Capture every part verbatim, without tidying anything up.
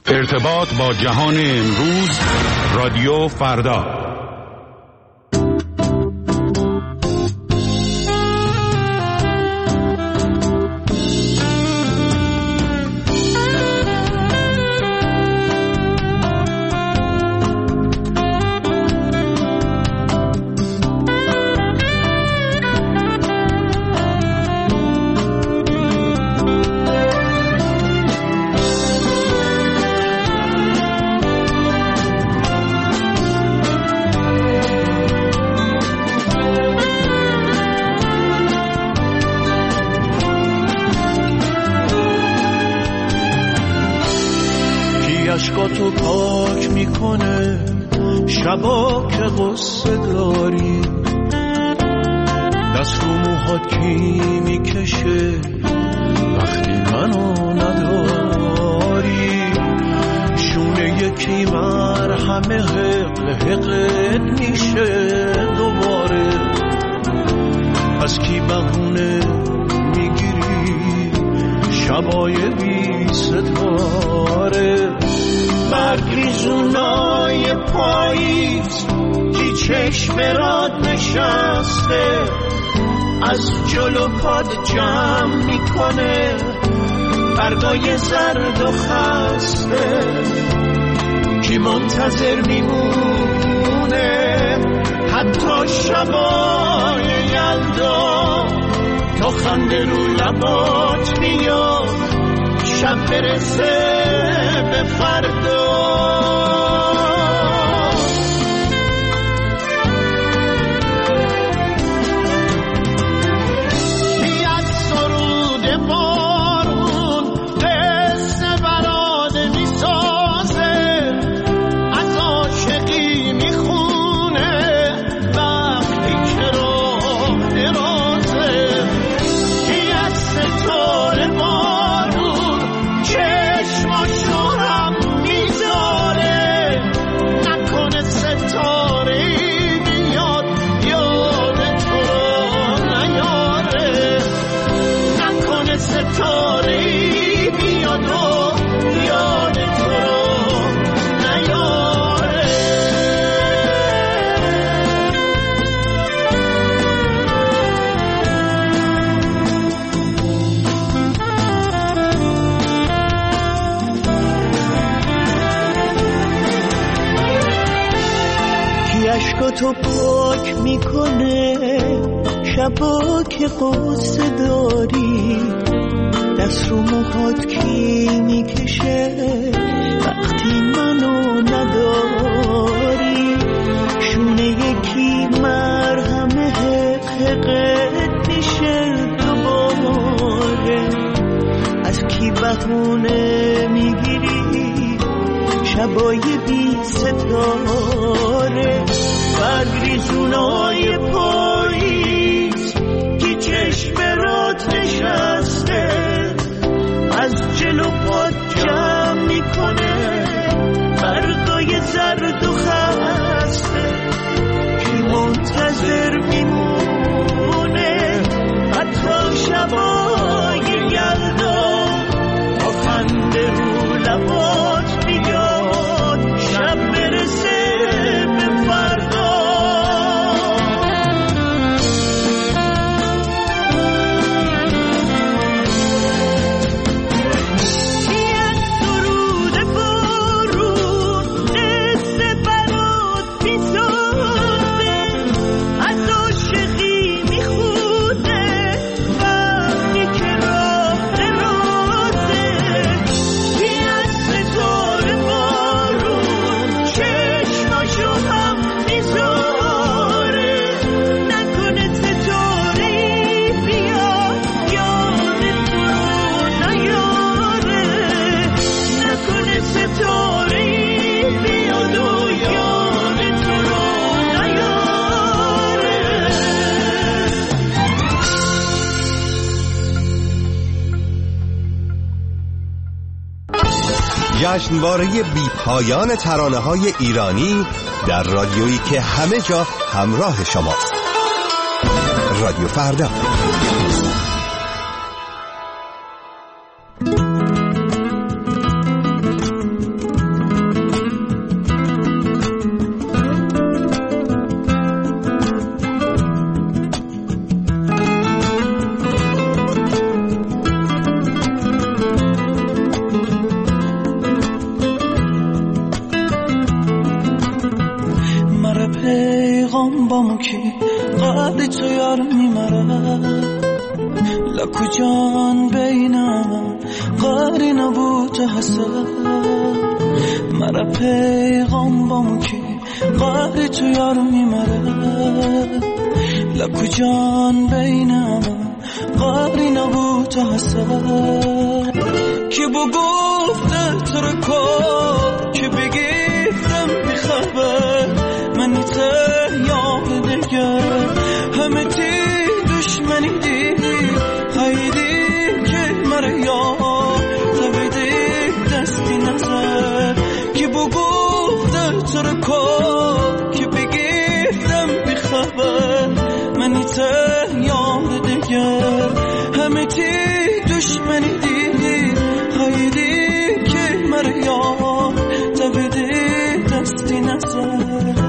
ارتباط با جهان امروز، رادیو فردا. اشکاتو پاک میکنه شبا که غصه داری، دست رو موهات کی میکشه وقتی منو نداری، شونه یکی مرهمه حقل حقت میشه دوباره، از کی بهونه میگیری شبای بی ستاره، برگریزونای پاییز کی چشم راد نشسته، از جلو پاد جمع میکنه برگای زرد و خسته، کی منتظر میمونه حتی شبای یلدا، تا خنده رو لبات میاد شب برسه به فردا. بیاد سرود بارون قصه براده میسازه، از عاشقی میخونه وقتی که راه درازه، بیاد ستاره بارون چشماشو هم میذاره، نکنه ستاره بیاد یاد تو رو نیاره، نکنه ستاره بیاد و یاد تو رو نیاره. اشکاتو پاک میکنه شبا که قصه داری، دست رو موهات کی میکشه وقتی منو نداری، شونه یکی مرهمه حقت میشه دوباره، از کی بهونه میگیری شبای بی ستاره، برگریزونای پاییز کی چشم رات نشسته، از جلو پاد جمع میکنه برگای زرد و خسته، کی منتظر میمونه حتی شبای یلدا، تا خنده رو لبات میاد شب برسه به فردا. جشنواره بی پایان ترانه‌های ایرانی در رادیویی که همه جا همراه شماست. رادیو فردا. با کی قدر تو یار میمره لکو جان بینم قاری نبود تو حسد مرا پیغام با کی قدر تو یار میمره لکو جان بینم قاری نبود تو حسد کی بو گفته تو رو کو کی بگیفتم بخبر منی ته یاد دیگر همه تی دشمنی دی خیلی که مرا یاد تبیدی دستی نظر کی بو گفته تو رو کو کی بگیفتم بخبر منی ته یاد دیگر همه تی دشمنی دی خیلی که مرا یاد تبیدی دستی نظر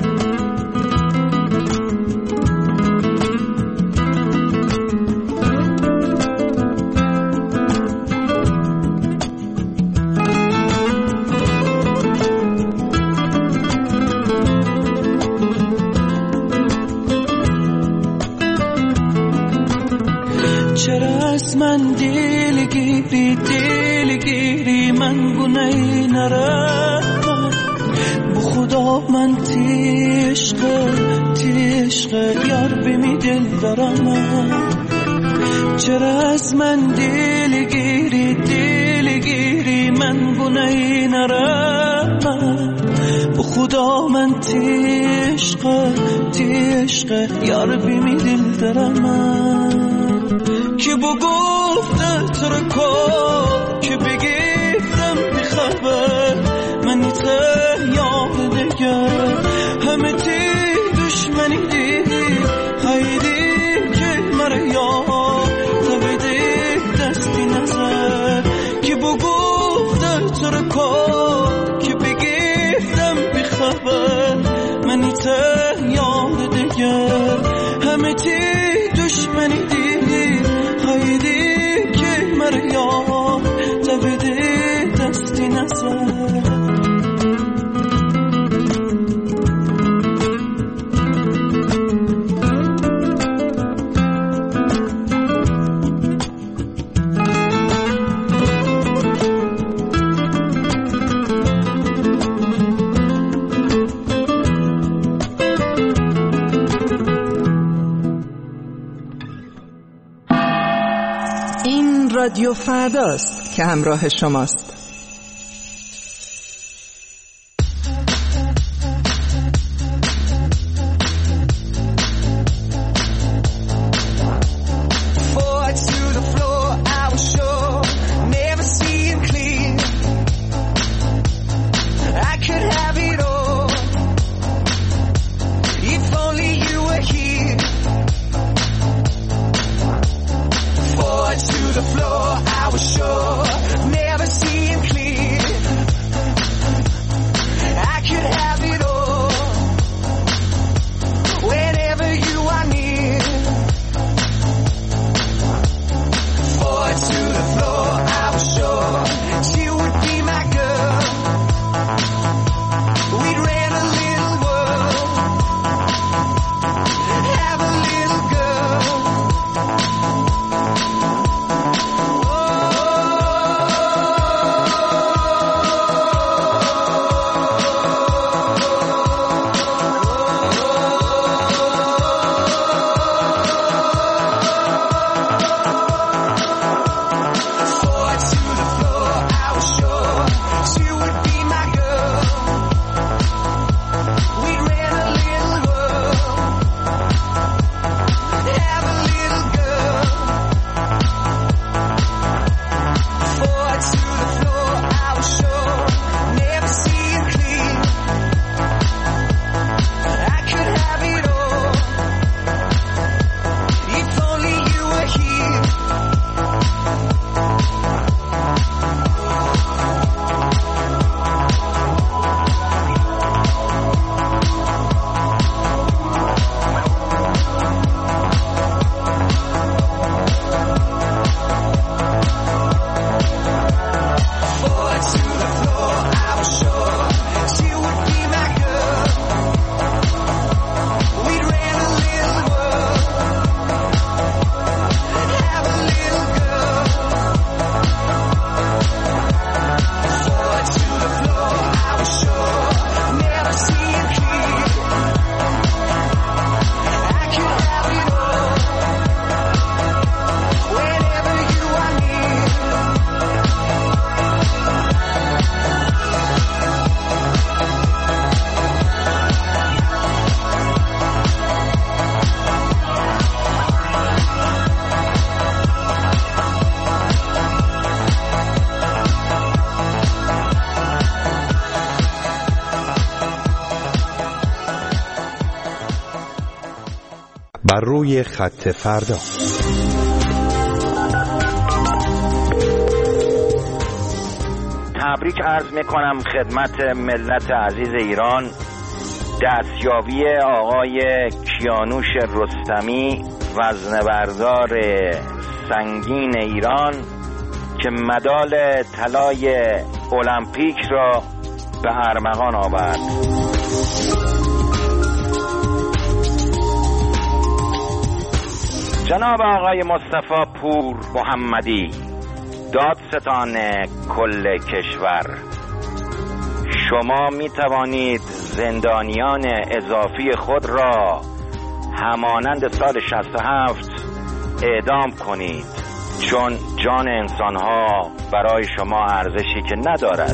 من دلگیری دلگیری من گناهی نرم بو خدا من تیشق تیشق یار بمی دل دارم چرا از من دلگیری دلگیری من گناهی نرم بو خدا من تیشق تیشق یار بمی دل دارم کی بو گفته تو رو کو کی بگیفتم بخبر منی ته یاد دیگر همه تی دشمنی دی خیلی که مرا یاد تبیدی دستی نظر کی بو گفته تو رو کو کی بگیفتم بخبر منی ته یاد دیگر همه تی دشمنی دی خیلی که مرا یاد تبیدی دستی نظر رادیو فرداست که همراه شماست. The floor, I was sure, never seeing بر روی خط فردا. تبریک عرض میکنم خدمت ملت عزیز ایران دستیابی آقای کیانوش رستمی وزنه‌بردار سنگین ایران که مدال طلای المپیک را به ارمغان آورد. جناب آقای مصطفی پور محمدی دادستان کل کشور، شما می توانید زندانیان اضافی خود را همانند سال شصت و هفت اعدام کنید، چون جان انسانها برای شما ارزشی که ندارد.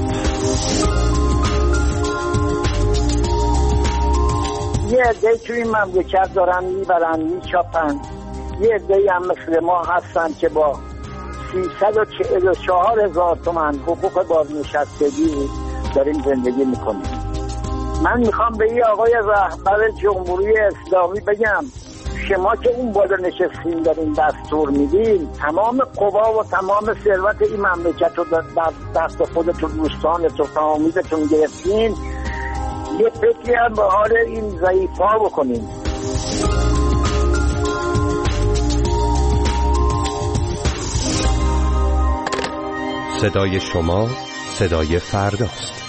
یه عده توی این مملکت دارن میبرن میچاپن، یه عده هم مثل ما هستن که با سیصد و چهل و چهار هزار تومن حقوق بازنشستگی داریم زندگی میکنیم. من میخوام به این آقای رهبر جمهوری اسلامی بگم شما که اون بالا نشستین دارین دستور میدین، تمام قوا و تمام ثروت این مملکت رو در دست خودتون دوستانتون فامیلتون گرفتین، یه فکری هم به حال این ضعیف‌ها بکنین. صدای شما صدای فرداست.